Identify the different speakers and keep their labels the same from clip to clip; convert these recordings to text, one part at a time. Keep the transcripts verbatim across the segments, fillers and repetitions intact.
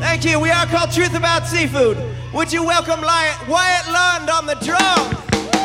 Speaker 1: Thank you. We are called Truth About Seafood. Would you welcome Wyatt, Wyatt Lund on the drum?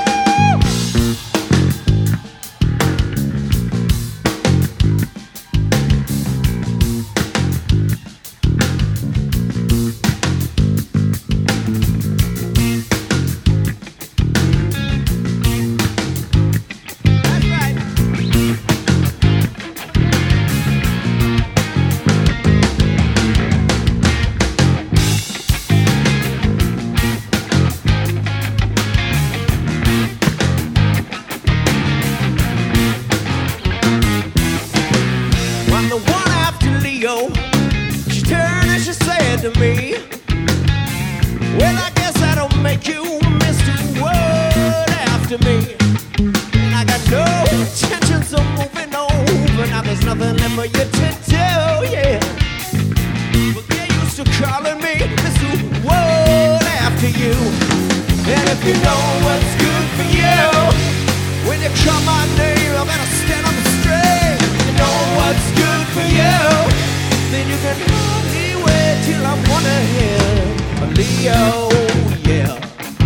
Speaker 1: She turned and she said to me, well, I guess I don't make you Mister Word after me. And I got no intentions of moving over. Now there's nothing left for you to do, yeah. But they used to calling me Mister Word after you. And if you know what's good for you, when you call my name, I better stand up straight. You know what's good for you, then you can hardly wait till I wanna hear a Leo, yeah.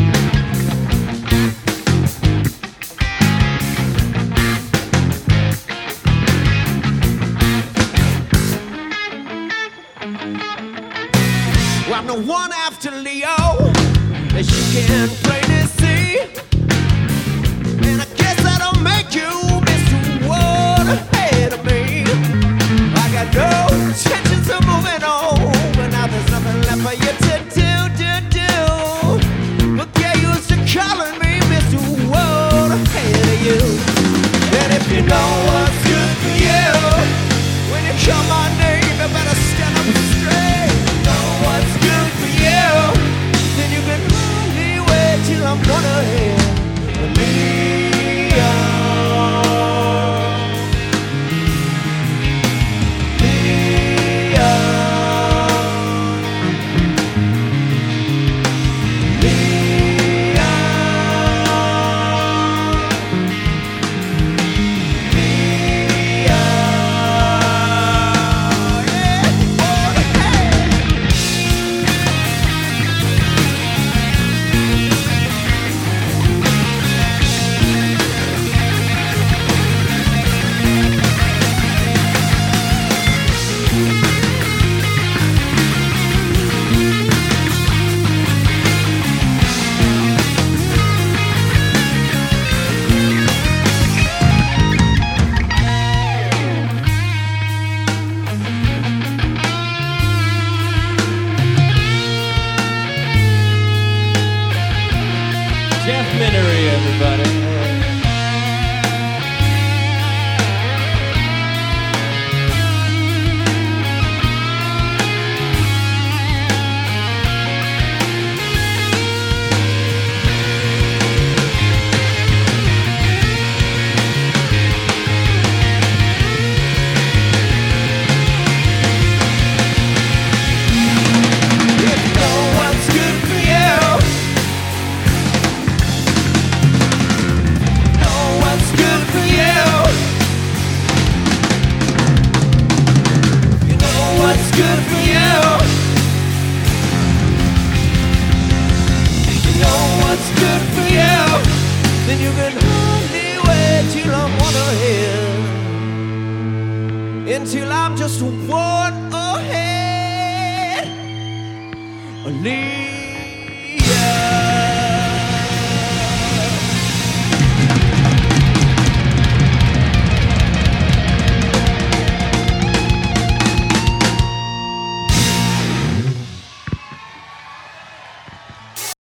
Speaker 1: Well, I'm the one after Leo, as you can plainly see. And I guess I don't make you Mister Word ahead of me. I got no intentions of moving on, but now there's nothing left for you to do, do, do. But they used to calling me Mister Word ahead of you. And if you know what's good for you, when you call my name, you better stand up straight. You know what's good for you, then you can only wait till I'm gonna hear Leo. Jeff Minery, everybody. Good for you. You know what's good for you, then you can hardly wait till I wanna hear, until I'm just one ahead.